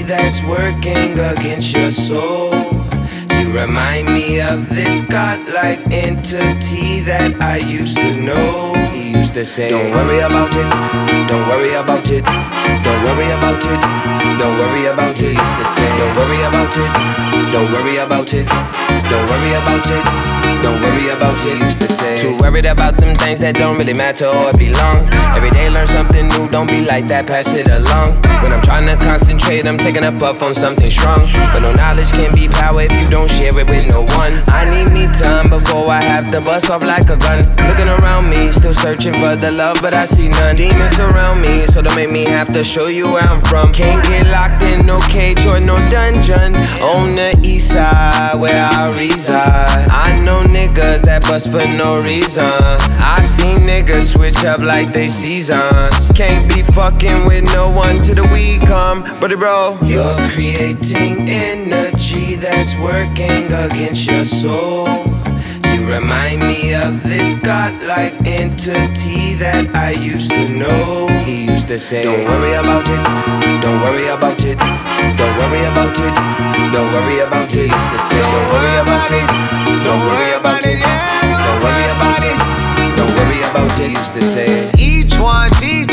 that's working against your soul. You remind me of this godlike entity that I used to know. He used to say, don't worry about it, don't worry about it, don't worry about it, don't worry about it. He used to say, don't worry about it, don't worry about it, don't worry about it, don't worry about it. He used to say, too worried about them things that don't really matter or belong. Every day learn something new, don't be like that, pass it along. When I'm trying to concentrate, I'm taking a puff on something strong. But no knowledge can be power if you don't share it with no one. I need me time before I have to bust off like a gun. Looking around me, still searching for the love, but I see none. Demons surround me, so don't make me have to show you where I'm from. Can't get locked in no cage or no dungeon. On the east side, where I reside, I know niggas that bust for no reason. I seen niggas switch up like they seasons. Can't be fucking with no one till the weed come. But bro, you're creating energy that's working against your soul. You remind me of this godlike entity that I used to know. He used to say, don't worry about it, don't worry about it, don't worry about it, don't worry about it. He used to say, don't worry about it, don't worry about it, don't worry about it, don't worry about it. He used to say, each one,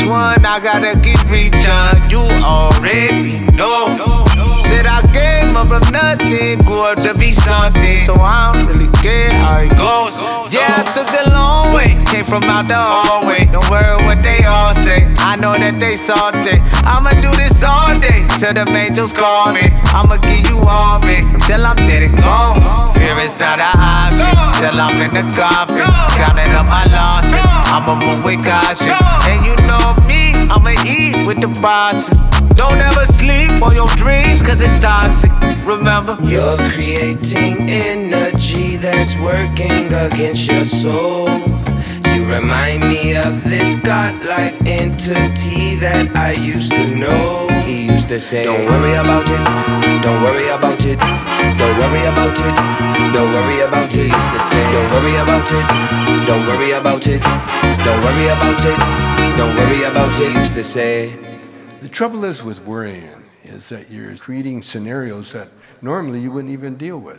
I gotta keep reaching. You already know. Said I came up from nothing, grew up to be something. So I don't really care how it goes. Yeah, I took the long way, came from out the hallway. Don't worry what they all say, I know that they salty. I'ma do this all day, till the angels call me. I'ma give you all me, till I'm dead and gone. Fear is not an option, till I'm in the coffin. Counting up my losses, I'ma move with caution. And you know me, I'ma eat with the bosses. Don't ever sleep on your dreams, cause it's toxic, remember? You're creating energy that's working against your soul. You remind me of this godlike entity that I used to know. He used to say, don't worry about it, don't worry about it, don't worry about it, don't worry about it. He used to say, don't worry about it, don't worry about it, don't worry about it, don't worry about it. He used to say. The trouble is with worrying is that you're creating scenarios that normally you wouldn't even deal with.